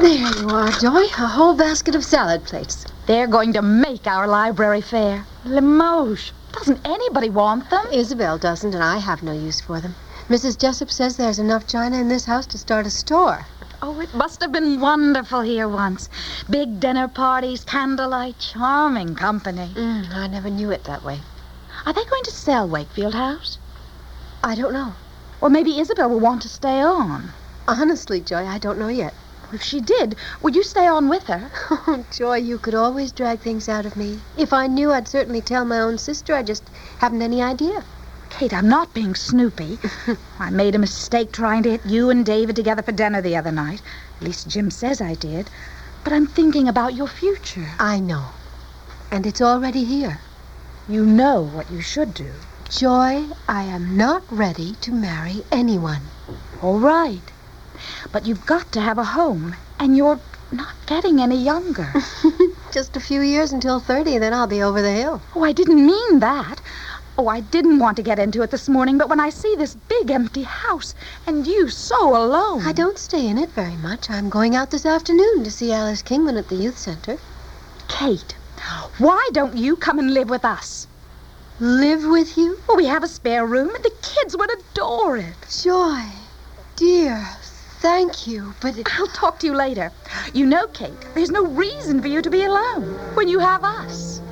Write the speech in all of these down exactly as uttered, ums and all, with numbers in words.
There you are, Joy. A whole basket of salad plates. They're going to make our library fair. Limoges. Doesn't anybody want them? Isabel doesn't, and I have no use for them. Missus Jessup says there's enough china in this house to start a store. Oh, it must have been wonderful here once. Big dinner parties, candlelight, charming company. Mm, I never knew it that way. Are they going to sell Wakefield House? I don't know. Or maybe Isabel will want to stay on. Honestly, Joy, I don't know yet. If she did, would you stay on with her? Oh, Joy, you could always drag things out of me. If I knew, I'd certainly tell my own sister. I just haven't any idea. Kate, I'm not being snoopy. I made a mistake trying to hit you and David together for dinner the other night. At least Jim says I did. But I'm thinking about your future. I know. And it's already here. You know what you should do. Joy, I am not ready to marry anyone. All right. But you've got to have a home, and you're not getting any younger. Just a few years until thirty, then I'll be over the hill. Oh, I didn't mean that. Oh, I didn't want to get into it this morning, but when I see this big empty house, and you so alone... I don't stay in it very much. I'm going out this afternoon to see Alice Kingman at the youth center. Kate, why don't you come and live with us? Live with you? Well, we have a spare room, and the kids would adore it. Joy, dear, thank you, but... It... I'll talk to you later. You know, Kate, there's no reason for you to be alone when you have us.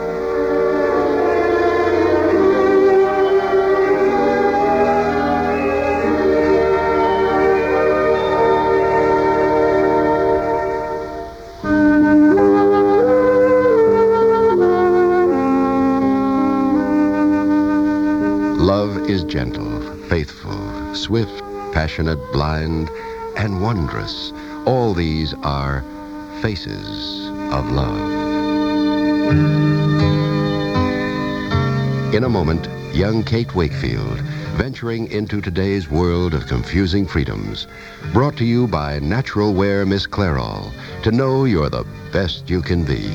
Love is gentle, faithful, swift, passionate, blind, and wondrous. All these are faces of love. In a moment, young Kate Wakefield, venturing into today's world of confusing freedoms. Brought to you by Natural Wear Miss Clairol, to know you're the best you can be.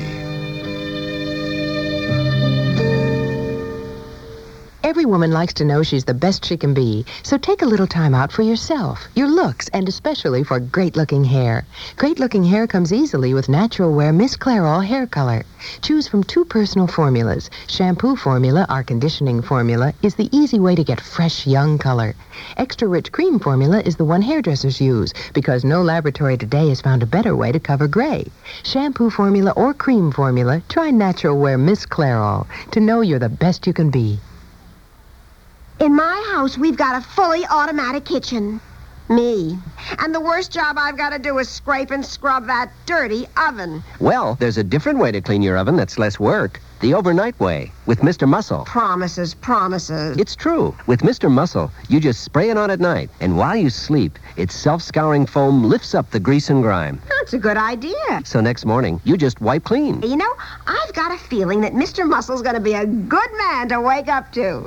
Every woman likes to know she's the best she can be, so take a little time out for yourself, your looks, and especially for great-looking hair. Great-looking hair comes easily with Natural Wear Miss Clairol hair color. Choose from two personal formulas. Shampoo formula, our conditioning formula, is the easy way to get fresh, young color. Extra-rich cream formula is the one hairdressers use, because no laboratory today has found a better way to cover gray. Shampoo formula or cream formula, try Natural Wear Miss Clairol to know you're the best you can be. In my house, we've got a fully automatic kitchen. Me. And the worst job I've got to do is scrape and scrub that dirty oven. Well, there's a different way to clean your oven that's less work. The overnight way, with Mister Muscle. Promises, promises. It's true. With Mister Muscle, you just spray it on at night, and while you sleep, its self-scouring foam lifts up the grease and grime. That's a good idea. So next morning, you just wipe clean. You know, I've got a feeling that Mister Muscle's going to be a good man to wake up to.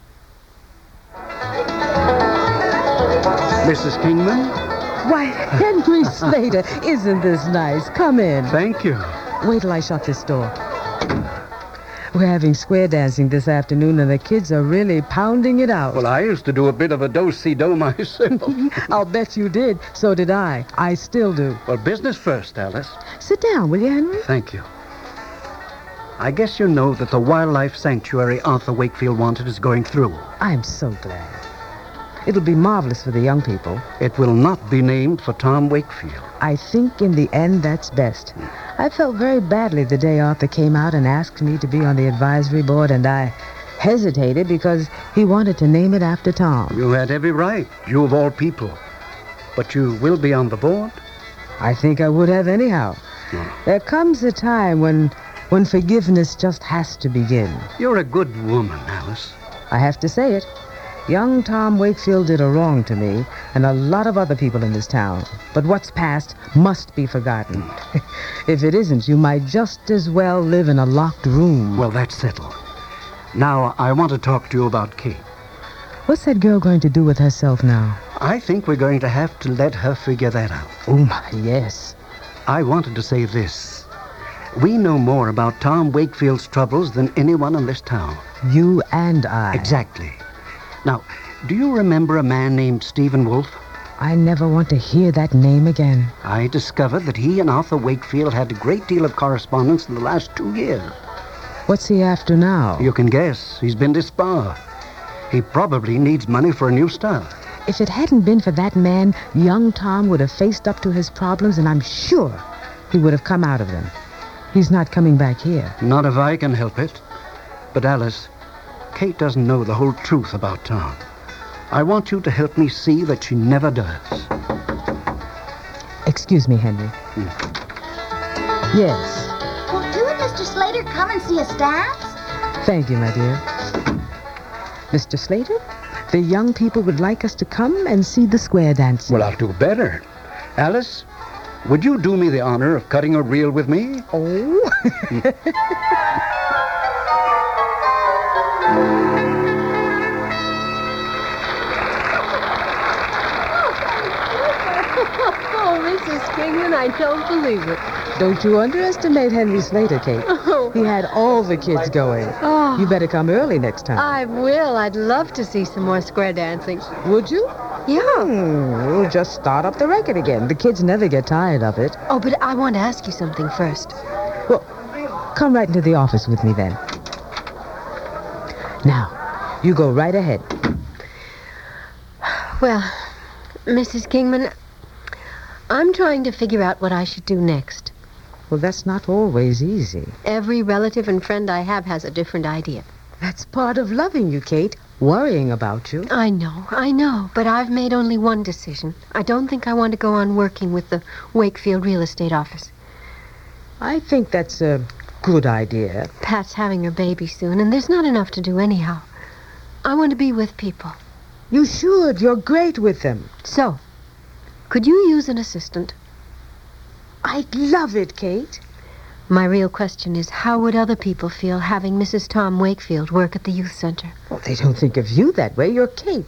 Missus Kingman? Why, Henry Slater, isn't this nice? Come in. Thank you. Wait till I shut this door. We're having square dancing this afternoon, and the kids are really pounding it out. Well, I used to do a bit of a do-si-do myself. I'll bet you did. So did I. I still do. Well, business first, Alice. Sit down, will you, Henry? Thank you. I guess you know that the wildlife sanctuary Arthur Wakefield wanted is going through. I'm so glad. It'll be marvelous for the young people. It will not be named for Tom Wakefield. I think in the end that's best. I felt very badly the day Arthur came out and asked me to be on the advisory board, and I hesitated because he wanted to name it after Tom. You had every right, you of all people. But you will be on the board? I think I would have anyhow. No. There comes a time when, when forgiveness just has to begin. You're a good woman, Alice. I have to say it. Young Tom Wakefield did a wrong to me and a lot of other people in this town. But what's past must be forgotten. If it isn't, you might just as well live in a locked room. Well, that's settled. Now, I want to talk to you about Kate. What's that girl going to do with herself now? I think we're going to have to let her figure that out. Oh, my, yes. I wanted to say this. We know more about Tom Wakefield's troubles than anyone in this town. You and I. Exactly. Now, do you remember a man named Stephen Wolfe? I never want to hear that name again. I discovered that he and Arthur Wakefield had a great deal of correspondence in the last two years. What's he after now? You can guess. He's been to Spa. He probably needs money for a new start. If it hadn't been for that man, young Tom would have faced up to his problems, and I'm sure he would have come out of them. He's not coming back here. Not if I can help it. But Alice, Kate doesn't know the whole truth about Tom. I want you to help me see that she never does. Excuse me, Henry. Hmm. Yes. Well, you and Mister Slater come and see us dance? Thank you, my dear. Mister Slater, the young people would like us to come and see the square dancing. Well, I'll do better. Alice, would you do me the honor of cutting a reel with me? Oh? Oh, Missus Kingman, I don't believe it. Don't you underestimate Henry Slater, Kate. Oh. He had all the kids going. Oh. You better come early next time. I will. I'd love to see some more square dancing. Would you? Yeah. Hmm, we'll just start up the record again. The kids never get tired of it. Oh, but I want to ask you something first. Well, come right into the office with me then. Now, you go right ahead. Well, Missus Kingman, I'm trying to figure out what I should do next. Well, that's not always easy. Every relative and friend I have has a different idea. That's part of loving you, Kate. Worrying about you. I know, I know, but I've made only one decision. I don't think I want to go on working with the Wakefield Real Estate Office. I think that's a good idea. Pat's having her baby soon, and there's not enough to do anyhow. I want to be with people. You should. You're great with them. So, could you use an assistant? I'd love it, Kate. My real question is, how would other people feel having Missus Tom Wakefield work at the youth center? Well, they don't think of you that way. You're Kate.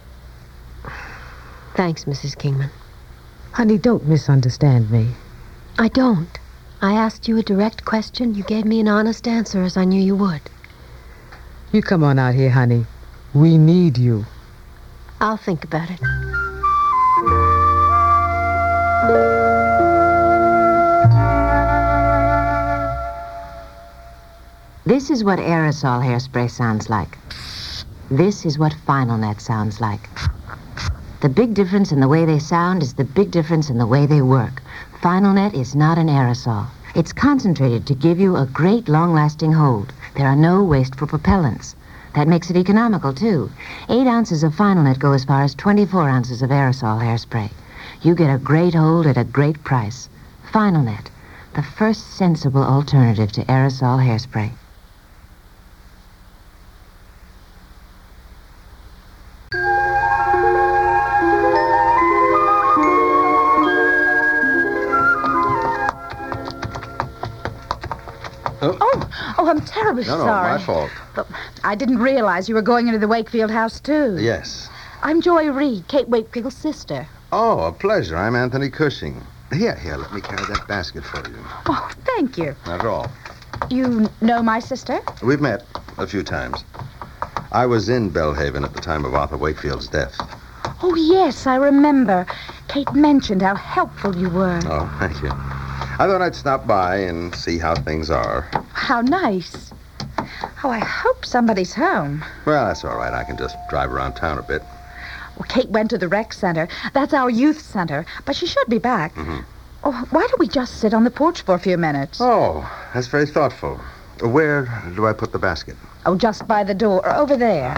Thanks, Missus Kingman. Honey, don't misunderstand me. I don't. I asked you a direct question. You gave me an honest answer, as I knew you would. You come on out here, honey. We need you. I'll think about it. This is what aerosol hairspray sounds like. This is what Final Net sounds like. The big difference in the way they sound is the big difference in the way they work. Final Net is not an aerosol. It's concentrated to give you a great long-lasting hold. There are no wasteful propellants. That makes it economical, too. Eight ounces of Final Net go as far as twenty-four ounces of aerosol hairspray. You get a great hold at a great price. Final Net, the first sensible alternative to aerosol hairspray. Oh, I'm terribly No, no, sorry. my fault. But I didn't realize you were going into the Wakefield house, too. Yes. I'm Joy Reed, Kate Wakefield's sister. Oh, a pleasure. I'm Anthony Cushing. Here, here, let me carry that basket for you. Oh, thank you. Not at all. You know my sister? We've met a few times. I was in Belhaven at the time of Arthur Wakefield's death. Oh, yes, I remember. Kate mentioned how helpful you were. Oh, thank you. I thought I'd stop by and see how things are. How nice. Oh, I hope somebody's home. Well, that's all right. I can just drive around town a bit. Well, Kate went to the rec center. That's our youth center, but she should be back. Mm-hmm. Oh, why don't we just sit on the porch for a few minutes? Oh, that's very thoughtful. Where do I put the basket? Oh, just by the door, over there.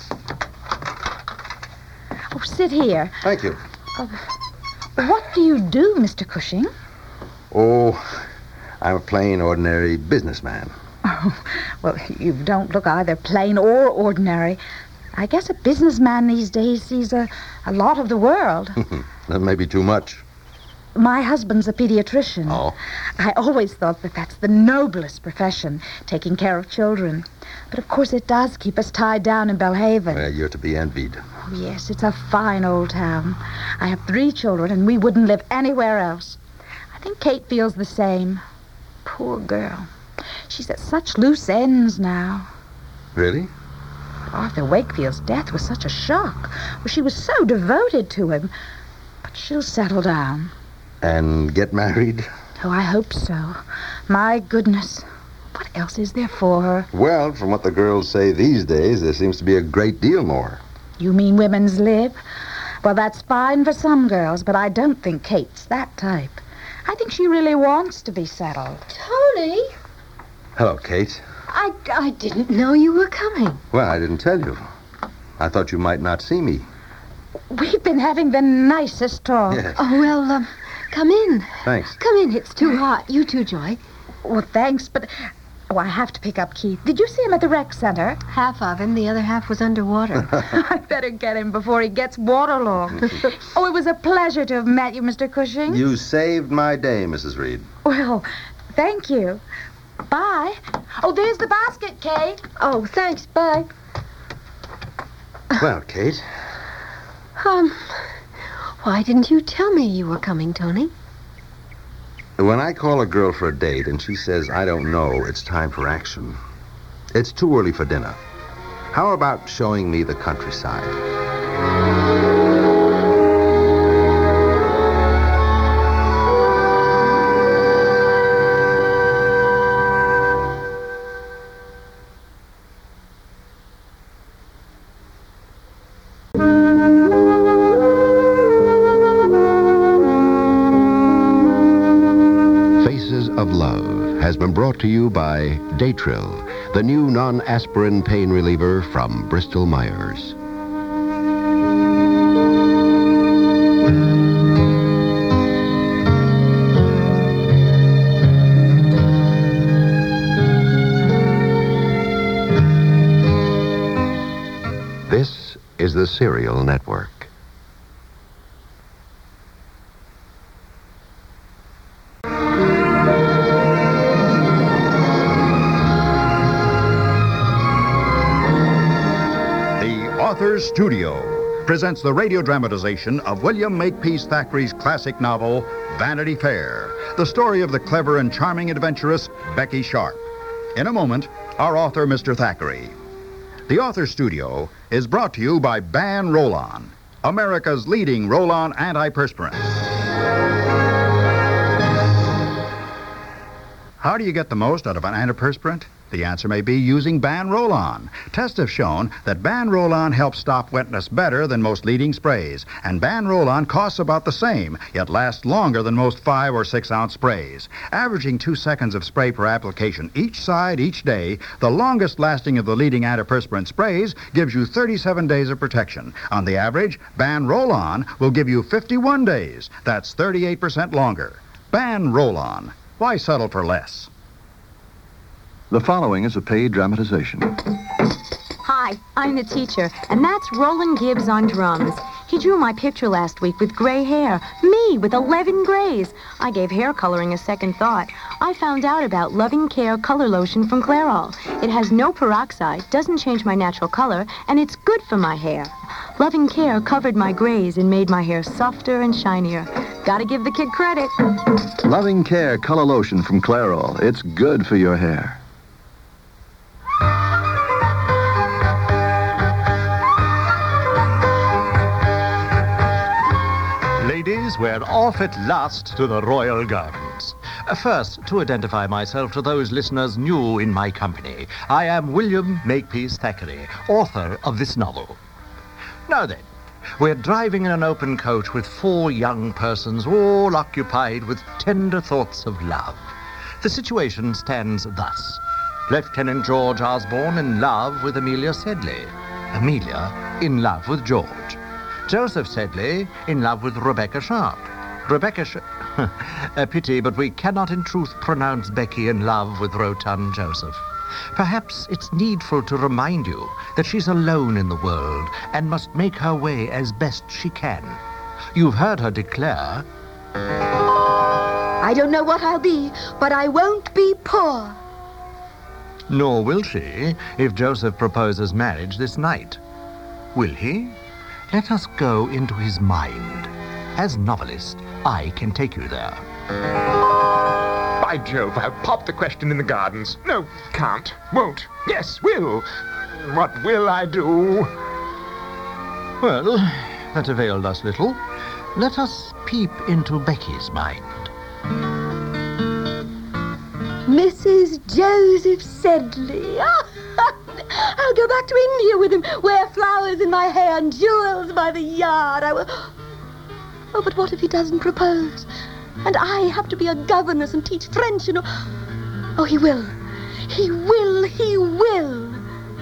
Oh, sit here. Thank you. What do you do, Mister Cushing? Oh, I'm a plain, ordinary businessman. Oh, well, you don't look either plain or ordinary. I guess a businessman these days sees a, a lot of the world. That may be too much. My husband's a pediatrician. Oh. I always thought that that's the noblest profession, taking care of children. But of course it does keep us tied down in Belhaven. Well, you're to be envied. Oh, yes, it's a fine old town. I have three children, and we wouldn't live anywhere else. I think Kate feels the same. Poor girl. She's at such loose ends now. Really? Arthur Wakefield's death was such a shock. Well, she was so devoted to him. She'll settle down. And get married? Oh, I hope so. My goodness. What else is there for her? Well, from what the girls say these days, there seems to be a great deal more. You mean women's lib? Well, that's fine for some girls, but I don't think Kate's that type. I think she really wants to be settled. Tony, Hello, Kate. I, I didn't know you were coming. Well, I didn't tell you. I thought you might not see me. We've been having the nicest talk. Yes. Oh, well, um, come in. Thanks. Come in. It's too hot. You too, Joy. Well, thanks, but... Oh, I have to pick up Keith. Did you see him at the rec center? Half of him. The other half was underwater. I better get him before he gets waterlogged. Oh, it was a pleasure to have met you, Mister Cushing. You saved my day, Missus Reed. Well, thank you. Bye. Oh, there's the basket, Kate. Oh, thanks. Bye. Well, Kate. Um, why didn't you tell me you were coming, Tony? When I call a girl for a date and she says, I don't know, it's time for action. It's too early for dinner. How about showing me the countryside? Of Love has been brought to you by Datril, the new non-aspirin pain reliever from Bristol Myers. This is the Serial Network. Authors Studio presents the radio dramatization of William Makepeace Thackeray's classic novel, Vanity Fair, the story of the clever and charming adventuress Becky Sharp. In a moment, our author, Mister Thackeray. The Author Studio is brought to you by Ban Roll-On, America's leading roll-on antiperspirant. How do you get the most out of an antiperspirant? The answer may be using Ban Roll-On. Tests have shown that Ban Roll-On helps stop wetness better than most leading sprays, and Ban Roll-On costs about the same, yet lasts longer than most five or six ounce sprays. Averaging two seconds of spray per application each side each day, the longest lasting of the leading antiperspirant sprays gives you thirty-seven days of protection. On the average, Ban Roll-On will give you fifty-one days. That's thirty-eight percent longer. Ban Roll-On. Why settle for less? The following is a paid dramatization. Hi, I'm the teacher, and that's Roland Gibbs on drums. He drew my picture last week with gray hair. Me, with eleven grays. I gave hair coloring a second thought. I found out about Loving Care Color Lotion from Clairol. It has no peroxide, doesn't change my natural color, and it's good for my hair. Loving Care covered my grays and made my hair softer and shinier. Gotta give the kid credit. Loving Care Color Lotion from Clairol. It's good for your hair. Ladies, we're off at last to the Royal Gardens. Uh, First, to identify myself to those listeners new in my company, I am William Makepeace Thackeray, author of this novel. Now then, we're driving in an open coach with four young persons, all occupied with tender thoughts of love. The situation stands thus. Lieutenant George Osborne in love with Amelia Sedley. Amelia in love with George. Joseph Sedley in love with Rebecca Sharp. Rebecca Sh... A pity, but we cannot in truth pronounce Becky in love with rotund Joseph. Perhaps it's needful to remind you that she's alone in the world and must make her way as best she can. You've heard her declare... I don't know what I'll be, but I won't be poor. Nor will she if Joseph proposes marriage this night. Will he? Let us go into his mind. As novelist, I can take you there. By Jove, I'll pop the question in the gardens. No, can't, won't, yes, will. What will I do? Well, that availed us little. let us peep into Becky's mind. Missus Joseph Sedley. I'll go back to India with him, wear flowers in my hair and jewels by the yard. I will... Oh, but what if he doesn't propose? And I have to be a governess and teach French and... Oh, he will. He will, he will.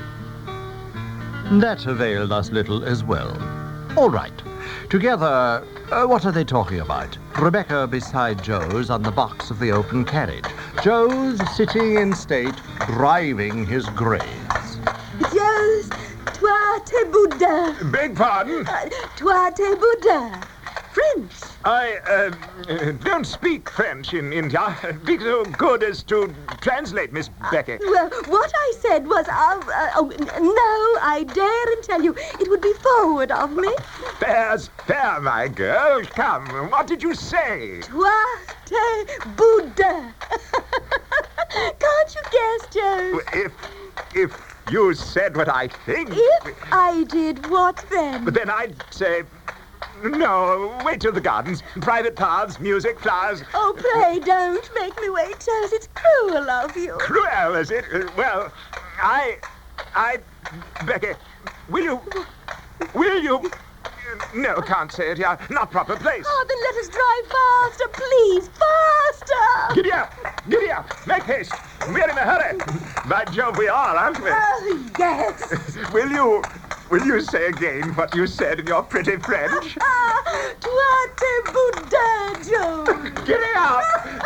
That availed us little as well. All right. Together, uh, what are they talking about? Rebecca beside Joe's on the box of the open carriage. Joe's sitting in state, driving his greys. Joe's, toi t'es boudin. Beg pardon? Uh, toi t'es boudin. French. I uh, don't speak French in India. Be so good as to translate, Miss Becky. Well, what I said was, uh, uh, oh, no, I dare and tell you, it would be forward of me. Fair's fair, my girl. Come, what did you say? Toi t'es boudin. Can't you guess, Joe? If, if you said what I think... If I did what then? But then I'd say... No, wait till the gardens. Private paths, music, flowers. Oh, pray don't make me wait, Joe. It's cruel of you. Cruel, is it? Uh, well, I... I... Becky, will you... Will you... No, can't say it here. Not proper place. Oh, then let us drive faster, please. Faster! Giddy up! Giddy up! Make haste! We're in a hurry. By Jove, we are, aren't we? Oh, yes. Will you... Will you say again what you said in your pretty French? Ah, toi t'es boudin, Joe. Giddy up!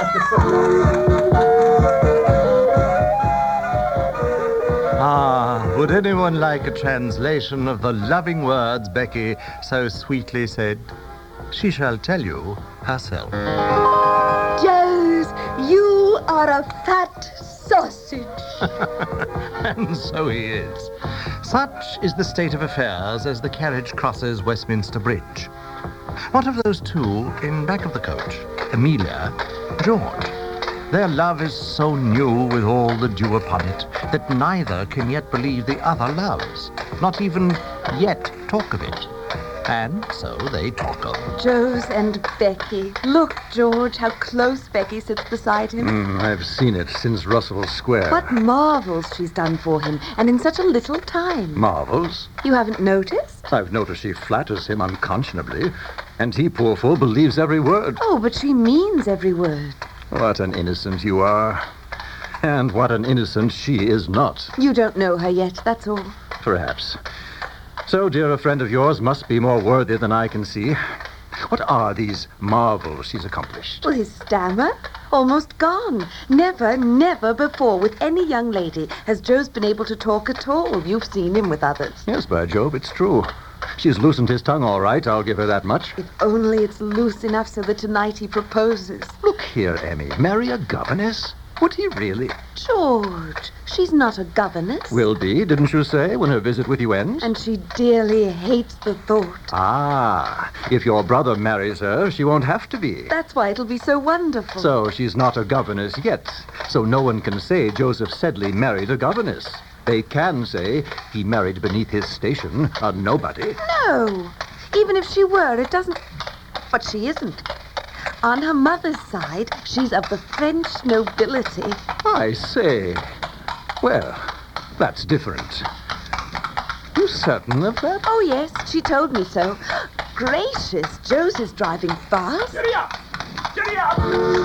Ah, would anyone like a translation of the loving words Becky so sweetly said? She shall tell you herself. Joe's, you are a fat sausage. And so he is. Such is the state of affairs as the carriage crosses Westminster Bridge. What of those two in back of the coach? Amelia, George. Their love is so new with all the dew upon it that neither can yet believe the other loves, not even yet talk of it. And so they talk of Joe's and Becky. Look, George, how close Becky sits beside him. Mm, I've seen it since Russell Square. What marvels she's done for him, and in such a little time. Marvels? You haven't noticed? I've noticed she flatters him unconscionably, and he, poor fool, believes every word. Oh, but she means every word. What an innocent you are. And what an innocent she is not. You don't know her yet, that's all. Perhaps. So, dear, a friend of yours must be more worthy than I can see. What are these marvels she's accomplished? Well, his stammer, almost gone. Never, never before with any young lady has Joe's been able to talk at all. You've seen him with others. Yes, by Jove, it's true. She's loosened his tongue all right, I'll give her that much. If only it's loose enough so that tonight he proposes. Look here, Emmy, marry a governess? Would he really? George, she's not a governess. Will be, didn't you say, when her visit with you ends? And she dearly hates the thought. Ah, if your brother marries her, she won't have to be. That's why it'll be so wonderful. So she's not a governess yet. So no one can say Joseph Sedley married a governess. They can say he married beneath his station a nobody. No, even if she were, it doesn't... But she isn't. On her mother's side, she's of the French nobility. I say. Well, that's different. You certain of that? Oh, yes, she told me so. Gracious, Joe's is driving fast. Giddy up! Giddy up!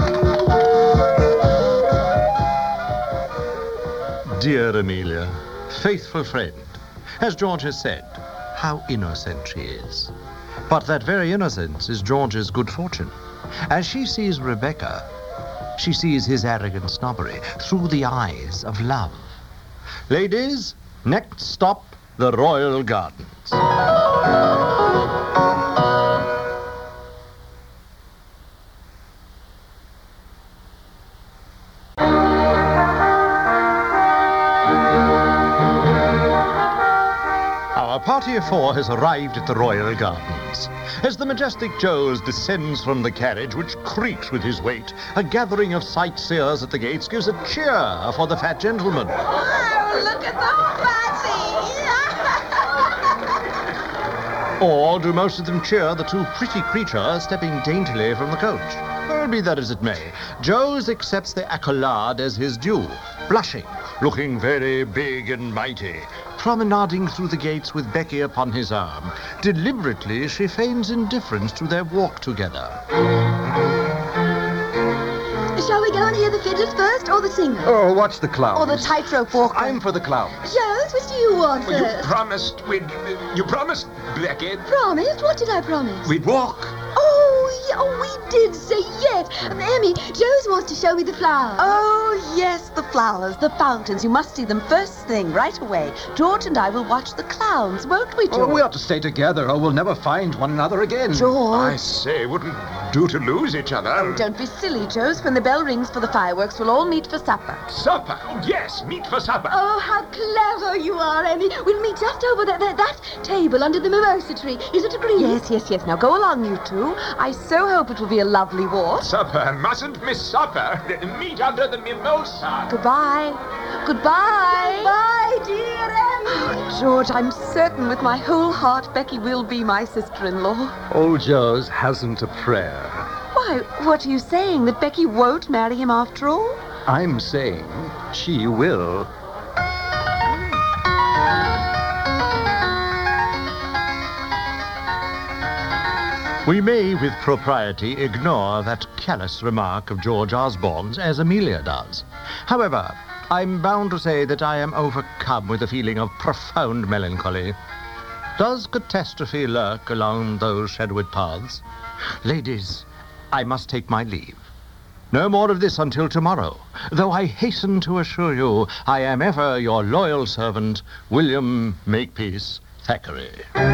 Dear Amelia, faithful friend, as George has said, how innocent she is. But that very innocence is George's good fortune. As she sees Rebecca, she sees his arrogant snobbery through the eyes of love. Ladies, next stop, the Royal Gardens. Our party of four has arrived at the Royal Gardens. As the majestic Joe's descends from the carriage, which creaks with his weight, a gathering of sightseers at the gates gives a cheer for the fat gentleman. Oh, look at the party! Or do most of them cheer the two pretty creatures stepping daintily from the coach? Well, be that as it may, Joes accepts the accolade as his due, blushing, looking very big and mighty, promenading through the gates with Becky upon his arm. Deliberately, she feigns indifference to their walk together. Shall we go and hear the fiddlers first, or the singers? Oh, watch the clowns. Or the tightrope walker? I'm for the clowns. Jones, which do you want Well, first? you promised we'd... Uh, you promised, Becky. Promised? What did I promise? We'd walk. Oh, yeah, oh, we did say yes. Um, Emmy, Jones wants to show me the flowers. Oh, yes, the flowers, the fountains. You must see them first thing, right away. George and I will watch the clowns, won't we, George? Oh, we ought to stay together, or we'll never find one another again. George. I say, wouldn't do to lose each other. Oh, don't be silly, Joes. When the bell rings for the fireworks, we'll all meet for supper. Supper? Yes, meet for supper. Oh, how clever you are, Emmy. We'll meet just over that, that, that table under the mimosa tree. Is it agreed? Yes, yes, yes. Now go along, you two. I so hope it will be a lovely walk. Supper. Mustn't miss supper. Meet under the mimosa. Goodbye. Goodbye. Bye, dear Emmy. Oh, George, I'm certain with my whole heart Becky will be my sister-in-law. Old Joes hasn't a prayer. Why, what are you saying? That Becky won't marry him after all? I'm saying she will. We may, with propriety, ignore that callous remark of George Osborne's, as Amelia does. However, I'm bound to say that I am overcome with a feeling of profound melancholy. Does catastrophe lurk along those shadowed paths? Ladies, I must take my leave. No more of this until tomorrow, though I hasten to assure you I am ever your loyal servant, William Makepeace Thackeray.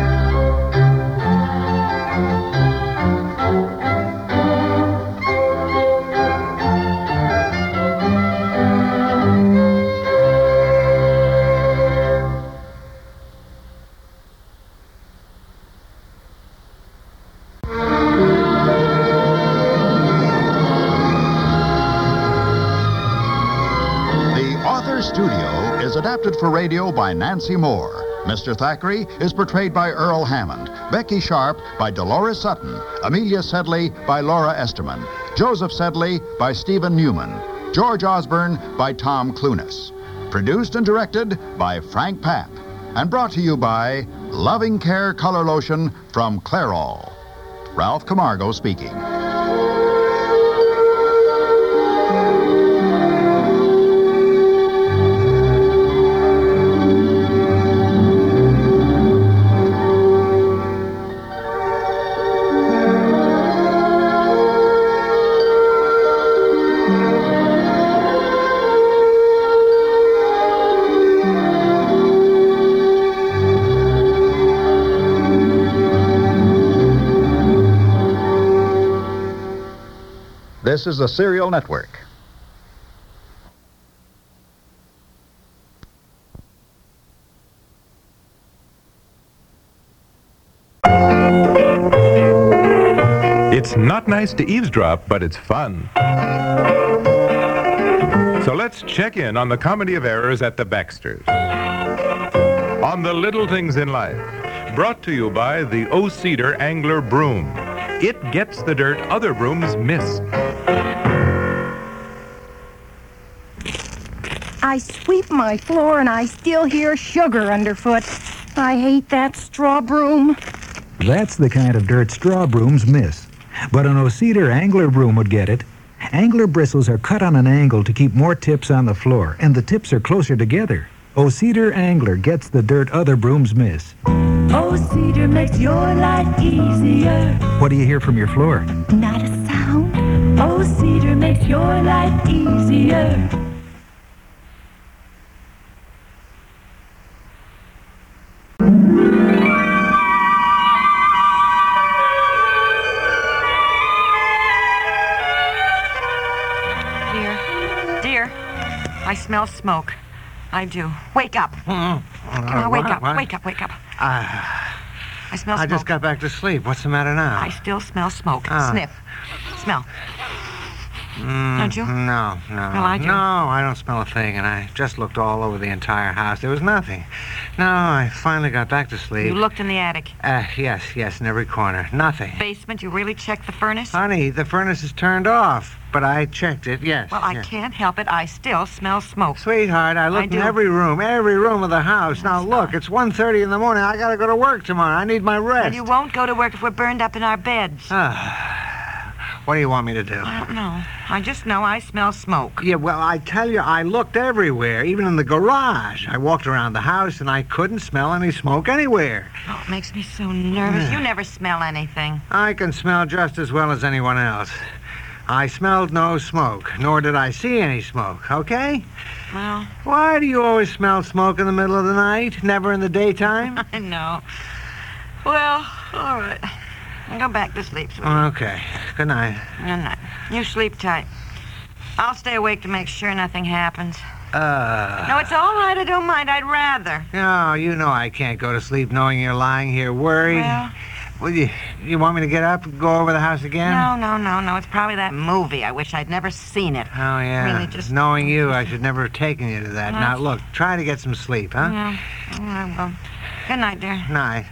Studio is adapted for radio by Nancy Moore. Mister Thackeray is portrayed by Earl Hammond, Becky Sharp by Dolores Sutton, Amelia Sedley by Laura Esterman, Joseph Sedley by Stephen Newman, George Osborne by Tom Clunas. Produced and directed by Frank Papp. And brought to you by Loving Care Color Lotion from Clairol. Ralph Camargo speaking. This is the Serial Network. It's not nice to eavesdrop, but it's fun. So let's check in on the comedy of errors at the Baxters. On the little things in life, brought to you by the O-Cedar Angler Broom. It gets the dirt other brooms miss. I sweep my floor and I still hear sugar underfoot. I hate that straw broom. That's the kind of dirt straw brooms miss. But an O-Cedar Angler Broom would get it. Angler bristles are cut on an angle to keep more tips on the floor, and the tips are closer together. O-Cedar Angler gets the dirt other brooms miss. O-Cedar makes your life easier. What do you hear from your floor? Not a sound. O-Cedar makes your life easier. Dear, dear, I smell smoke. I do. Wake up. Mm. Come on, wake what, up, what? wake up, wake up. Uh, I smell I smoke. just got back to sleep. What's the matter now? I still smell smoke. Ah. Sniff. Smell. Mm, Don't you? No, no. Well, I do. No, I don't smell a thing, and I just looked all over the entire house. There was nothing. No, I finally got back to sleep. You looked in the attic. Uh, yes, yes, in every corner. Nothing. Basement, you really checked the furnace? Honey, the furnace is turned off, but I checked it, yes. Well, I yes. can't help it. I still smell smoke. Sweetheart, I looked I in do. every room, every room of the house. Now, look, it's one thirty in the morning. I gotta go to work tomorrow. I need my rest. Well, you won't go to work if we're burned up in our beds. Ah. What do you want me to do? I don't know. I just know I smell smoke. Yeah, well, I tell you, I looked everywhere, even in the garage. I walked around the house, and I couldn't smell any smoke anywhere. Oh, it makes me so nervous. You never smell anything. I can smell just as well as anyone else. I smelled no smoke, nor did I see any smoke, okay? Well... Why do you always smell smoke in the middle of the night, never in the daytime? I know. Well, all right. I'll go back to sleep, sweetie. Okay. Good night. Good night. You sleep tight. I'll stay awake to make sure nothing happens. Uh... No, it's all right. I don't mind. I'd rather. No, you know I can't go to sleep knowing you're lying here worried. Well... Well, you, you want me to get up and go over the house again? No, no, no, no. It's probably that movie. I wish I'd never seen it. Oh, yeah. Really just... Knowing you, I should never have taken you to that. Well, Now, look, try to get some sleep, huh? Yeah. I will. Good night, dear. Night.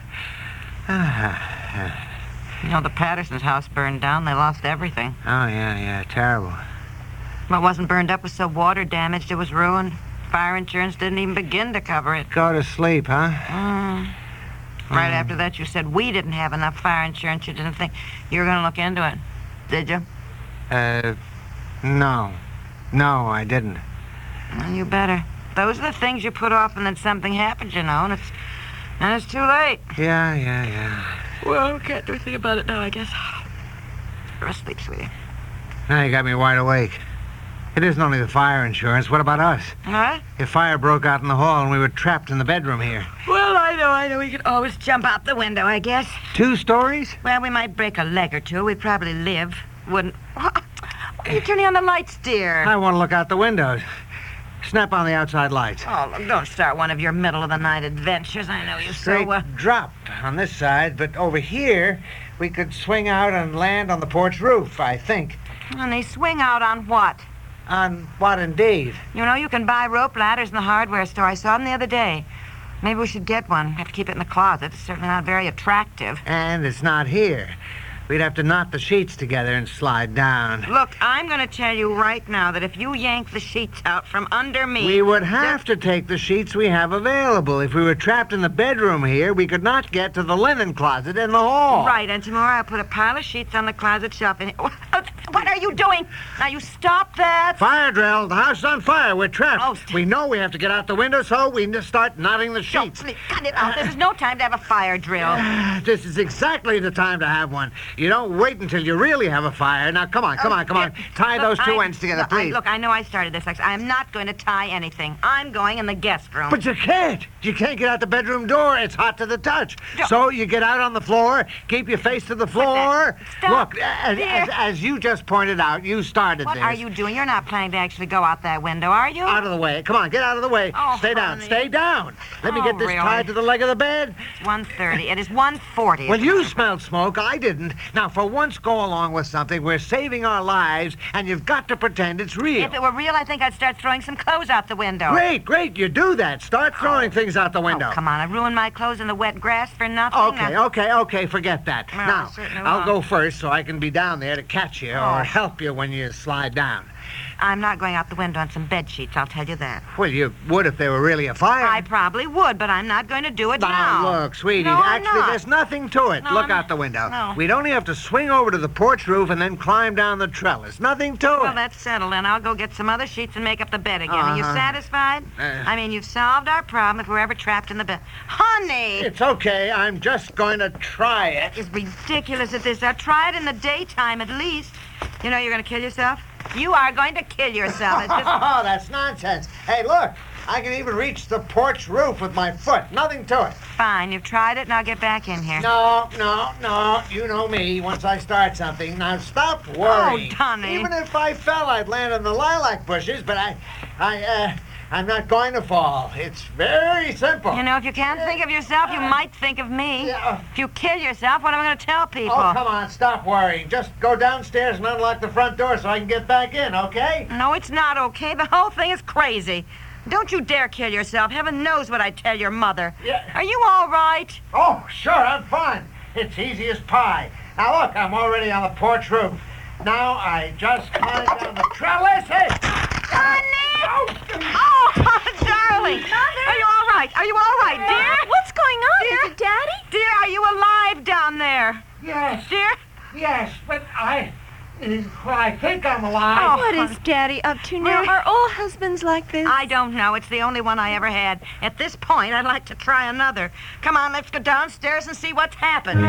You know, the Patterson's house burned down. They lost everything. Oh, yeah, yeah. Terrible. What wasn't burned up was so water damaged it was ruined. Fire insurance didn't even begin to cover it. Go to sleep, huh? Mm. Right Mm. after that, you said we didn't have enough fire insurance. You didn't think you were going to look into it. Did you? Uh, no. No, I didn't. Well, you better. Those are the things you put off and then something happens, you know, and it's, and it's too late. Yeah, yeah, yeah. Well, can't do anything about it now, I guess. Go to sleep, sweetie. Now you got me wide awake. It isn't only the fire insurance. What about us? What? If fire broke out in the hall and we were trapped in the bedroom here. Well, I know, I know. We could always jump out the window, I guess. Two stories? Well, we might break a leg or two. We'd probably live. Wouldn't... Why are you turning on the lights, dear? I want to look out the windows. Snap on the outside lights. Oh, look, don't start one of your middle-of-the-night adventures. I know you Straight so well. drop on this side, but over here, we could swing out and land on the porch roof, I think. And they swing out on what? On what, indeed? You know, you can buy rope ladders in the hardware store. I saw them the other day. Maybe we should get one. Have to keep it in the closet. It's certainly not very attractive. And it's not here. We'd have to knot the sheets together and slide down. Look, I'm going to tell you right now that if you yank the sheets out from under me... We would have to take the sheets we have available. If we were trapped in the bedroom here, we could not get to the linen closet in the hall. Right, and tomorrow I'll put a pile of sheets on the closet shelf. And what are you doing? Now, you stop that. Fire drill. The house is on fire. We're trapped. Oh, we know we have to get out the window, so we just start knotting the sheets. Please, cut it out. There's no time to have a fire drill. This is exactly the time to have one. You don't wait until you really have a fire. Now, come on, come on, come on. Tie Look, those two I- ends together, look, please. I, look, I know I started this. Lex. I am not going to tie anything. I'm going in the guest room. But you can't. You can't get out the bedroom door. It's hot to the touch. So you get out on the floor, keep your face to the floor. Stop, Look, as, dear. as, as you just pointed out, you started What this. are you doing? You're not planning to actually go out that window, are you? Out of the way. Come on, get out of the way. Oh, Stay down. honey. Stay down. Let me Oh, get this really? tied to the leg of the bed. It's one thirty. It is one forty. Well, you smelled smoke. I didn't. Now, for once, go along with something. We're saving our lives, and you've got to pretend it's real. If it were real, I think I'd start throwing some clothes out the window. Great, great. You do that. Start throwing things out the window. Oh, come on. I ruined my clothes in the wet grass for nothing. Okay, Now- okay, okay. Forget that. Well, I now, certainly I'll won't. go first so I can be down there to catch you Oh. or help you when you slide down. I'm not going out the window on some bed sheets, I'll tell you that. Well, you would if there were really a fire. I probably would, but I'm not going to do it Now, now. look, sweetie, No, I'm actually, not. there's nothing to it. No, Look I'm- out the window. No. We'd only have to swing over to the porch roof and then climb down the trellis. Nothing to Well, it. that's settled, and I'll go get some other sheets and make up the bed again. Are you Uh-huh. satisfied? Uh. I mean, you've solved our problem if we're ever trapped in the bed. Honey! It's okay. I'm just going to try it. It's ridiculous at this. Now, try it in the daytime at least. You know you're going to kill yourself? You are going to kill yourself. It's just... Oh, that's nonsense. Hey, look. I can even reach the porch roof with my foot. Nothing to it. Fine, you've tried it, and I'll get back in here. No, no, no. You know me. Once I start something, now stop worrying. Oh, Donnie. Even if I fell, I'd land on the lilac bushes, but I, I, uh, I'm not going to fall. It's very simple. You know, if you can't think of yourself, you might think of me. If you kill yourself, what am I going to tell people? Oh, come on, stop worrying. Just go downstairs and unlock the front door so I can get back in, okay? No, it's not okay. The whole thing is crazy. Don't you dare kill yourself. Heaven knows what I'd tell your mother. Yeah. Are you all right? Oh, sure, I'm fine. It's easy as pie. Now, look, I'm already on the porch roof. Now I just climb down the trellis. Hey! Honey! Oh, darling! Mother! Are you all right? Are you all right, dear? What's going on? Dear? Is it Daddy? Dear, are you alive down there? Yes. Dear? Yes, but I... Well, I think I'm alive. Oh, What is Daddy up to now? Are all husbands like this? I don't know. It's the only one I ever had. At this point, I'd like to try another. Come on, let's go downstairs and see what's happened.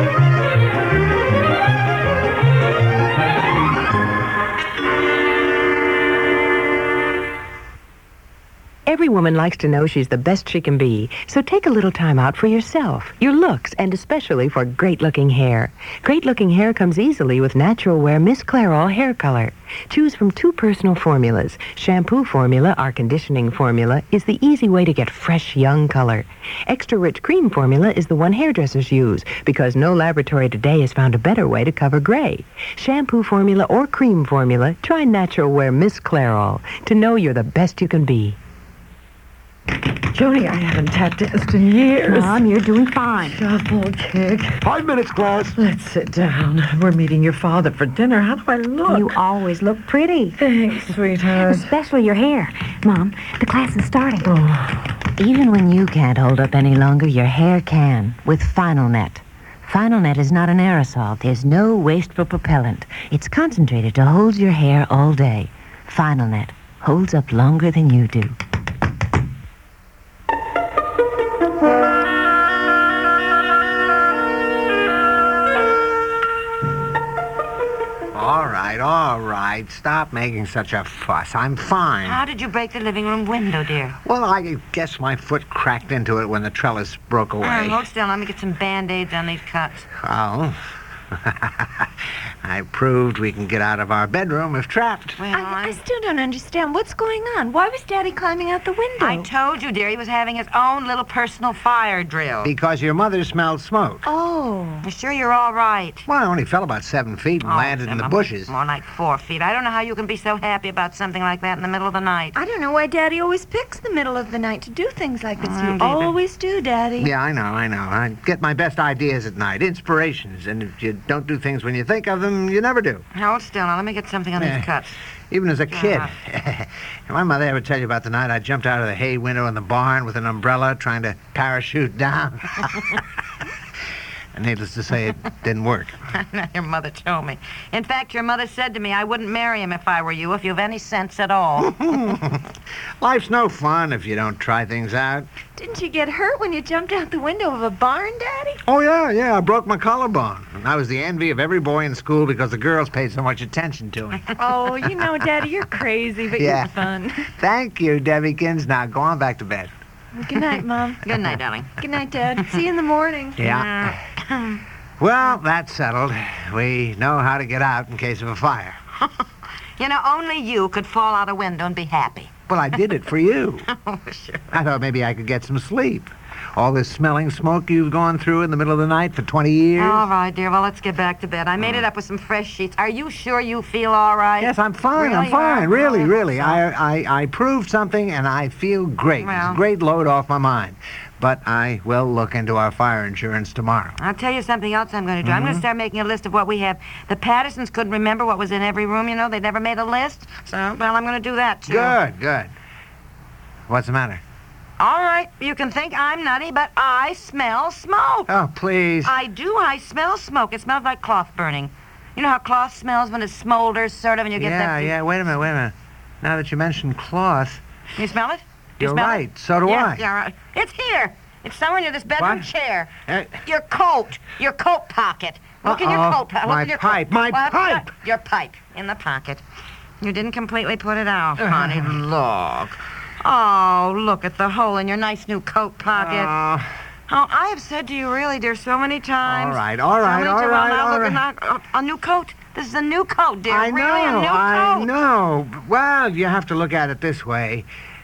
Every woman likes to know she's the best she can be, so take a little time out for yourself, your looks, and especially for great-looking hair. Great-looking hair comes easily with Natural Wear Miss Clairol hair color. Choose from two personal formulas. Shampoo formula, our conditioning formula, is the easy way to get fresh, young color. Extra rich cream formula is the one hairdressers use, because no laboratory today has found a better way to cover gray. Shampoo formula or cream formula, try Natural Wear Miss Clairol to know you're the best you can be. Joni, I haven't tap danced in years. Mom, you're doing fine. Shuffle, kick. Five minutes, class. Let's sit down. We're meeting your father for dinner. How do I look? You always look pretty. Thanks, sweetheart. Especially your hair. Mom, the class is starting. Oh. Even when you can't hold up any longer, your hair can with Final Net. Final Net is not an aerosol. There's no wasteful propellant. It's concentrated to hold your hair all day. Final Net holds up longer than you do. All right, all right. Stop making such a fuss. I'm fine. How did you break the living room window, dear? Well, I guess my foot cracked into it when the trellis broke away. Uh, hold still. Let me get some Band-Aids on these cuts. Oh. I proved we can get out of our bedroom if trapped. Well, I, I still don't understand. What's going on? Why was Daddy climbing out the window? I told you, dear, he was having his own little personal fire drill. Because your mother smelled smoke. Oh. You sure you're all right? Well, I only fell about seven feet and Oh, landed in the Emma, bushes. More like four feet. I don't know how you can be so happy about something like that in the middle of the night. I don't know why Daddy always picks the middle of the night to do things like this. Oh, You neither. always do, Daddy. Yeah, I know, I know. I get my best ideas at night, inspirations. And if you don't do things when you think of them, you never do. Hold still. Now, let me get something on Yeah. these cuts. Even as a kid. Yeah. My mother ever tell you about the night I jumped out of the hay window in the barn with an umbrella trying to parachute down? And needless to say, it didn't work. Your mother told me. In fact, your mother said to me, I wouldn't marry him if I were you, if you have any sense at all. Life's no fun if you don't try things out. Didn't you get hurt when you jumped out the window of a barn, Daddy? Oh, yeah, yeah, I broke my collarbone. And I was the envy of every boy in school because the girls paid so much attention to me. Oh, you know, Daddy, you're crazy, but Yeah. you're fun. Thank you, Debbykins. Now, go on back to bed. Good night, Mom. Good night, darling. Good night, Dad. See you in the morning. Yeah. Well, that's settled. We know how to get out in case of a fire. You know, only you could fall out a window and be happy. Well, I did it for you. Oh, sure. I thought maybe I could get some sleep. All this smelling smoke you've gone through in the middle of the night for twenty years. All right, dear. Well, let's get back to bed. I made it up with some fresh sheets. Are you sure you feel all right? Yes, I'm fine. Really, I'm you fine. are? Really, Well, really. I, I, I proved something, and I feel great. Well. It's a great load off my mind. But I will look into our fire insurance tomorrow. I'll tell you something else I'm going to do. I'm going to Mhm. start making a list of what we have. The Pattersons couldn't remember what was in every room, you know. They never made a list. So, well, I'm going to do that, too. Good, good. What's the matter? All right. You can think I'm nutty, but I smell smoke. Oh, please. I do. I smell smoke. It smells like cloth burning. You know how cloth smells when it smolders, sort of, and you get yeah, that... yeah. Wait a minute, wait a minute. Now that you mentioned cloth, You smell it? You you're smell it? right. So do yeah, I. Yeah, right. It's here. It's somewhere near this bedroom What? chair. Uh, Your coat. Your coat pocket. Look in your Uh-oh. coat pocket. My Look in your pipe. Coat. My Well, pipe. Your pipe in the pocket. You didn't completely put it out, honey. Look. Oh, look at the hole in your nice new coat pocket. Uh, Oh, I have said to you, really, dear, so many times. All right, all right, so many all times. right, Now, all look, right. now, uh, a new coat. This is a new coat, dear. I really, know, a new I coat. know. Well, you have to look at it this way.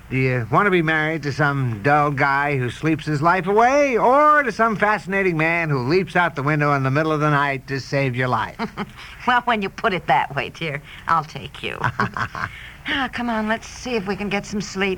Do you want to be married to some dull guy who sleeps his life away, or to some fascinating man who leaps out the window in the middle of the night to save your life? Well, when you put it that way, dear, I'll take you. Ah, come on, let's see if we can get some sleep.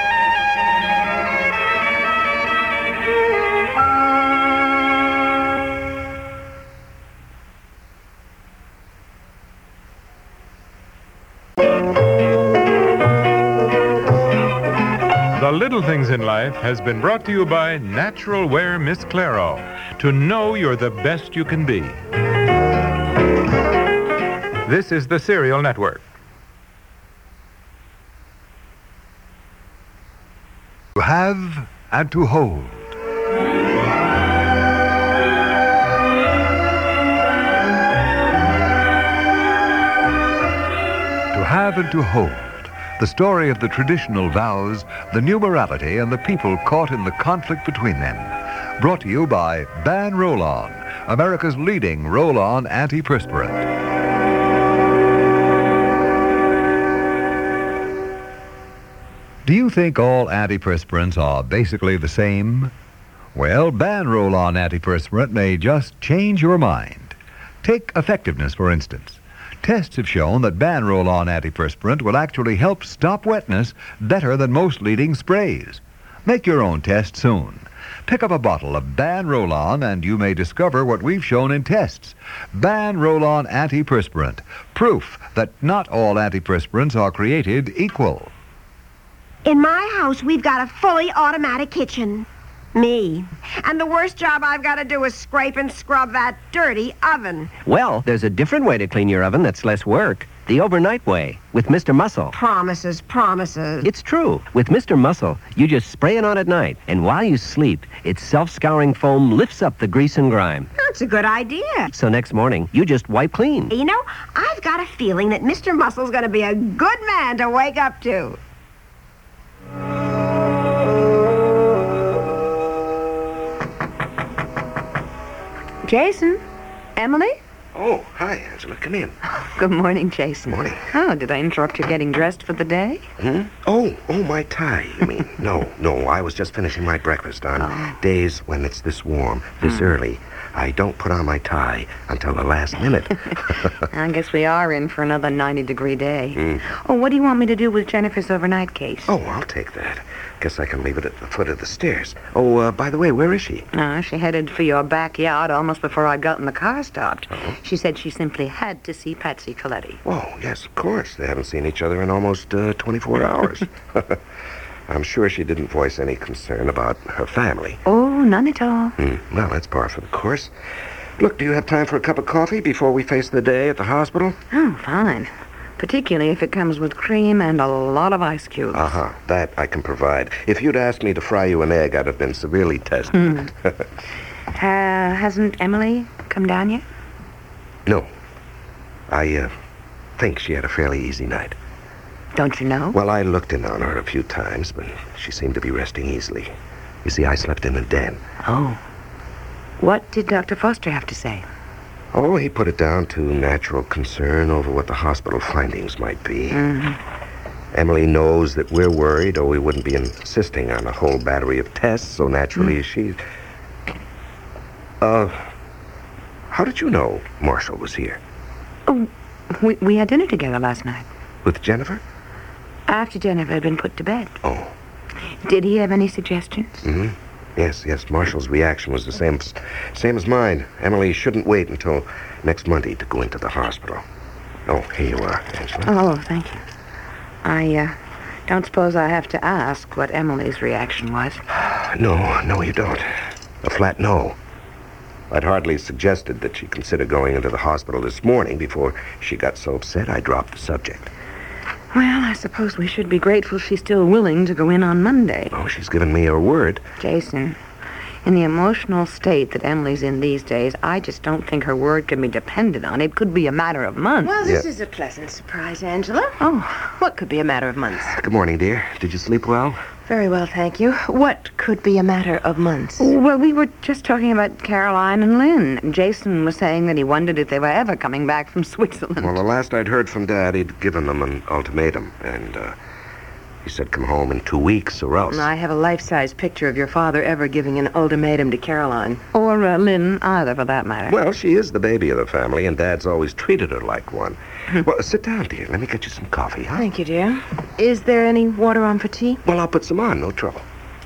The Little Things in Life has been brought to you by Natural Wear Miss Clairol, to know you're the best you can be. This is the Serial Network. To have and to hold. To have and to hold. The story of the traditional vows, the new morality, and the people caught in the conflict between them. Brought to you by Ban Roll-On, America's leading roll-on antiperspirant. Do you think all antiperspirants are basically the same? Well, Ban Roll-On antiperspirant may just change your mind. Take effectiveness, for instance. Tests have shown that Ban Roll-On antiperspirant will actually help stop wetness better than most leading sprays. Make your own test soon. Pick up a bottle of Ban Roll-On and you may discover what we've shown in tests. Ban Roll-On antiperspirant. Proof that not all antiperspirants are created equal. In my house, we've got a fully automatic kitchen. Me. And the worst job I've got to do is scrape and scrub that dirty oven. Well, there's a different way to clean your oven that's less work. The overnight way, with Mister Muscle. Promises, promises. It's true. With Mister Muscle, you just spray it on at night, and while you sleep, its self-scouring foam lifts up the grease and grime. That's a good idea. So next morning, you just wipe clean. You know, I've got a feeling that Mister Muscle's going to be a good man to wake up to. Jason? Emily? Oh, hi, Angela. Come in. Good morning, Jason. Morning. Oh, did I interrupt you getting dressed for the day? Hmm? Oh, oh, my tie, you mean? no, no, I was just finishing my breakfast on Oh. days when it's this warm, this early. I don't put on my tie until the last minute. I guess we are in for another ninety-degree day. Mm. Oh, what do you want me to do with Jennifer's overnight case? Oh, I'll take that. Guess I can leave it at the foot of the stairs. Oh, uh, by the way, where is she? Uh, she headed for your backyard almost before I'd gotten the car stopped. Oh. She said she simply had to see Patsy Coletti. Oh, yes, of course. They haven't seen each other in almost uh, twenty-four hours. I'm sure she didn't voice any concern about her family. Oh, none at all. Hmm. Well, that's par for the course. Look, do you have time for a cup of coffee before we face the day at the hospital? Oh, fine. Particularly if it comes with cream and a lot of ice cubes. Uh-huh. That I can provide. If you'd asked me to fry you an egg, I'd have been severely tested. Hmm. uh, hasn't Emily come down yet? No. I, uh, think she had a fairly easy night. Don't you know? Well, I looked in on her a few times, but she seemed to be resting easily. You see, I slept in a den. Oh. What did Doctor Foster have to say? Oh, he put it down to natural concern over what the hospital findings might be. Mm-hmm. Emily knows that we're worried, or we wouldn't be insisting on a whole battery of tests, so naturally Mm. she... Uh, how did you know Marshall was here? Oh, we, we had dinner together last night. With Jennifer? After Jennifer had been put to bed. Oh. Did he have any suggestions? Mm-hmm. Yes, yes, Marshall's reaction was the same, same as mine. Emily shouldn't wait until next Monday to go into the hospital. Oh, here you are, Angela. Oh, thank you. I, uh, don't suppose I have to ask what Emily's reaction was. No, no, you don't. A flat no. I'd hardly suggested that she consider going into the hospital this morning. Before she got so upset, I dropped the subject. Well, I suppose we should be grateful she's still willing to go in on Monday. Oh, she's given me her word. Jason, in the emotional state that Emily's in these days, I just don't think her word can be depended on. It could be a matter of months. Well, this is a pleasant surprise, Angela. Oh, what could be a matter of months? Good morning, dear. Did you sleep well? Very well, thank you. What could be a matter of months? Well, we were just talking about Caroline and Lynn. Jason was saying that he wondered if they were ever coming back from Switzerland. Well, the last I'd heard from Dad, he'd given them an ultimatum, and, uh, He said come home in two weeks or else. I have a life-size picture of your father ever giving an ultimatum to Caroline. Or uh, Lynn either, for that matter. Well, she is the baby of the family, and Dad's always treated her like one. Well, sit down, dear. Let me get you some coffee, huh? Thank you, dear. Is there any water on for tea? Well, I'll put some on. No trouble.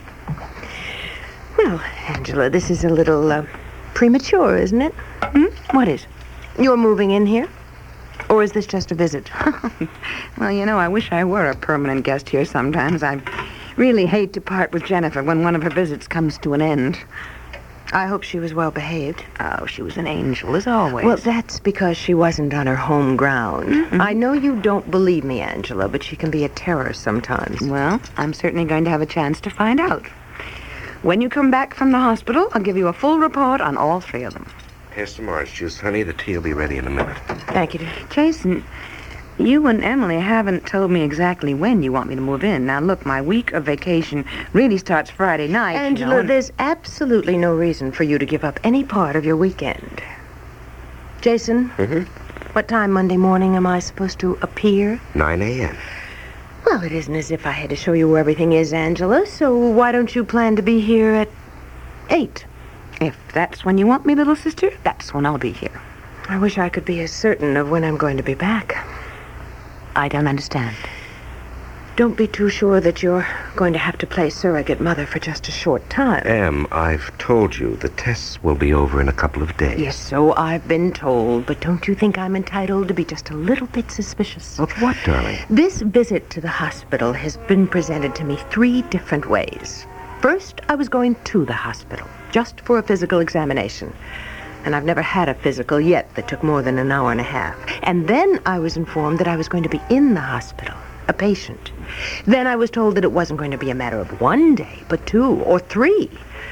Well, Angela, this is a little uh, premature, isn't it? Hmm? What is? You're moving in here? Or is this just a visit? Well, you know, I wish I were a permanent guest here sometimes. I really hate to part with Jennifer when one of her visits comes to an end. I hope she was well behaved. Oh, she was an angel, as always. Well, that's because she wasn't on her home ground. Mm-hmm. I know you don't believe me, Angela, but she can be a terror sometimes. Well, I'm certainly going to have a chance to find out. When you come back from the hospital, I'll give you a full report on all three of them. Here's some orange juice, honey. The tea will be ready in a minute. Thank you, dear. Jason, you and Emily haven't told me exactly when you want me to move in. Now, look, my week of vacation really starts Friday night. Angela, you know, and... there's absolutely no reason for you to give up any part of your weekend. Jason, Mm-hmm. what time Monday morning am I supposed to appear? nine a.m. Well, it isn't as if I had to show you where everything is, Angela, so why don't you plan to be here at eight? If that's when you want me, little sister, that's when I'll be here. I wish I could be as certain of when I'm going to be back. I don't understand. Don't be too sure that you're going to have to play surrogate mother for just a short time. Em, I've told you the tests will be over in a couple of days. Yes, so I've been told, but don't you think I'm entitled to be just a little bit suspicious? Of what, darling? This visit to the hospital has been presented to me three different ways. First, I was going to the hospital, just for a physical examination. And I've never had a physical yet that took more than an hour and a half. And then I was informed that I was going to be in the hospital, a patient. Then I was told that it wasn't going to be a matter of one day, but two or three.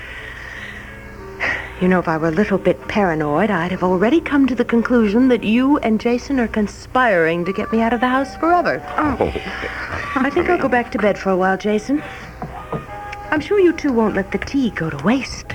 You know, if I were a little bit paranoid, I'd have already come to the conclusion that you and Jason are conspiring to get me out of the house forever. Oh. I think I'll go back to bed for a while, Jason. I'm sure you two won't let the tea go to waste.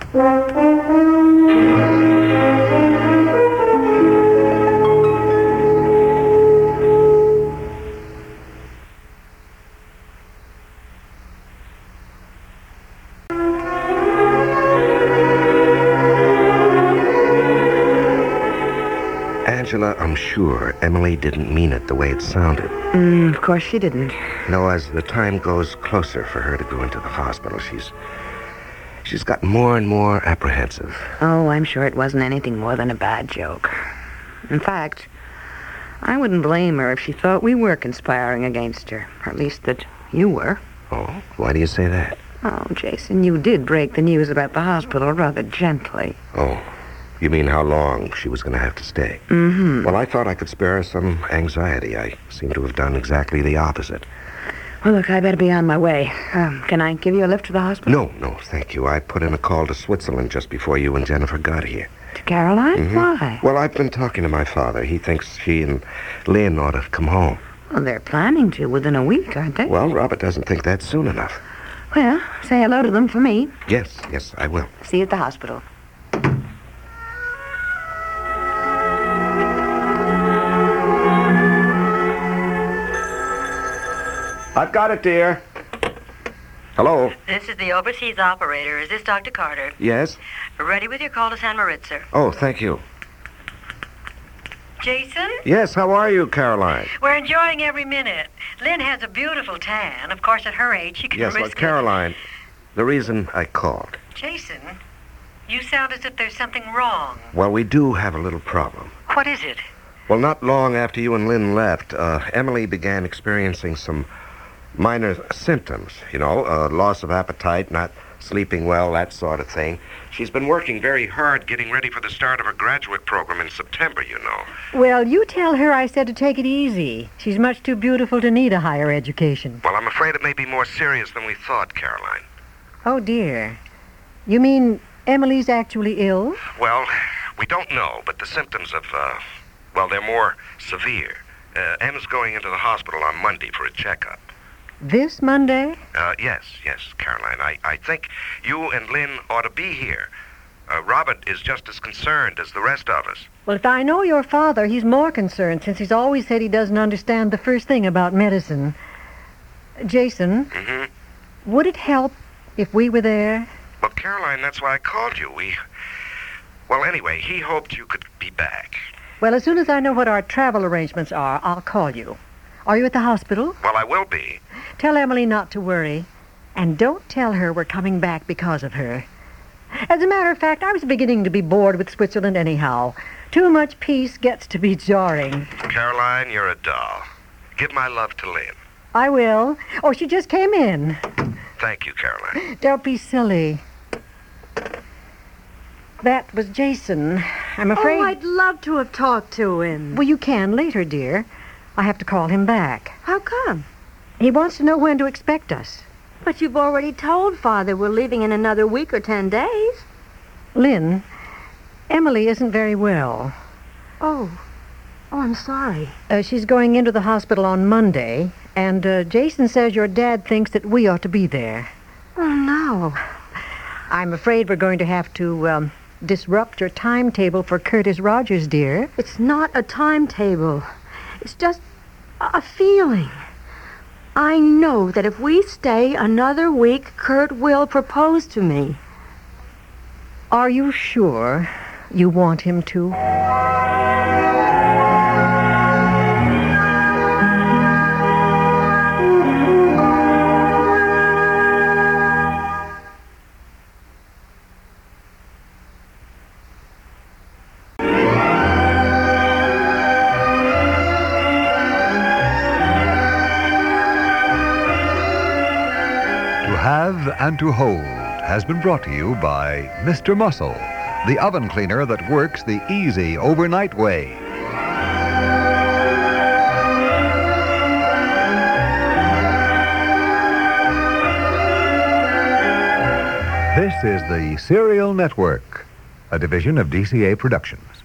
Angela, I'm sure Emily didn't mean it the way it sounded. Mm, of course she didn't. No, as the time goes closer for her to go into the hospital, she's... She's gotten more and more apprehensive. Oh, I'm sure it wasn't anything more than a bad joke. In fact, I wouldn't blame her if she thought we were conspiring against her. Or at least that you were. Oh, why do you say that? Oh, Jason, you did break the news about the hospital rather gently. Oh, you mean how long she was going to have to stay? Mm-hmm. Well, I thought I could spare her some anxiety. I seem to have done exactly the opposite. Well, look, I better be on my way. Um, can I give you a lift to the hospital? No, no, thank you. I put in a call to Switzerland just before you and Jennifer got here. To Caroline? Mm-hmm. Why? Well, I've been talking to my father. He thinks she and Lynn ought to come home. Well, they're planning to within a week, aren't they? Well, Robert doesn't think that's soon enough. Well, say hello to them for me. Yes, yes, I will. See you at the hospital. I've got it, dear. Hello? This is the overseas operator. Is this Doctor Carter? Yes? Ready with your call to San Moritz, sir. Oh, thank you. Jason? Yes, how are you, Caroline? We're enjoying every minute. Lynn has a beautiful tan. Of course, at her age, she can Yes, well, risk Caroline, the reason I called. it. Jason, you sound as if there's something wrong. Well, we do have a little problem. What is it? Well, not long after you and Lynn left, uh, Emily began experiencing some minor symptoms, you know, uh, loss of appetite, not sleeping well, that sort of thing. She's been working very hard getting ready for the start of her graduate program in September, you know. Well, you tell her I said to take it easy. She's much too beautiful to need a higher education. Well, I'm afraid it may be more serious than we thought, Caroline. Oh, dear. You mean Emily's actually ill? Well, we don't know, but the symptoms of, uh, well, they're more severe. Uh, Em's going into the hospital on Monday for a checkup. This Monday? Uh, yes, yes, Caroline. I, I think you and Lynn ought to be here. Uh, Robert is just as concerned as the rest of us. Well, if I know your father, he's more concerned since he's always said he doesn't understand the first thing about medicine. Jason, Mm-hmm. would it help if we were there? Well, Caroline, that's why I called you. We... Well, anyway, he hoped you could be back. Well, as soon as I know what our travel arrangements are, I'll call you. Are you at the hospital? Well, I will be. Tell Emily not to worry. And don't tell her we're coming back because of her. As a matter of fact, I was beginning to be bored with Switzerland anyhow. Too much peace gets to be jarring. Caroline, you're a doll. Give my love to Lynn. I will. Oh, she just came in. Thank you, Caroline. Don't be silly. That was Jason. I'm afraid... Oh, I'd love to have talked to him. Well, you can later, dear. I have to call him back. How come? He wants to know when to expect us. But you've already told Father we're leaving in another week or ten days. Lynn, Emily isn't very well. Oh. Oh, I'm sorry. Uh, she's going into the hospital on Monday, and uh, Jason says your dad thinks that we ought to be there. Oh, no. I'm afraid we're going to have to um, disrupt your timetable for Curtis Rogers, dear. It's not a timetable. It's just a feeling. I know that if we stay another week, Kurt will propose to me. Are you sure you want him to? Have and to Hold has been brought to you by Mister Muscle, the oven cleaner that works the easy overnight way. This is the Serial Network, a division of D C A Productions.